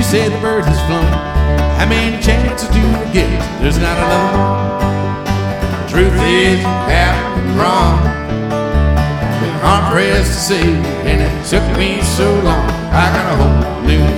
You said the bird has flown. How many chances do you get? There's not another one. Truth is, you have been wrong. Been hard pressed to say, and it took me so long. I got a whole new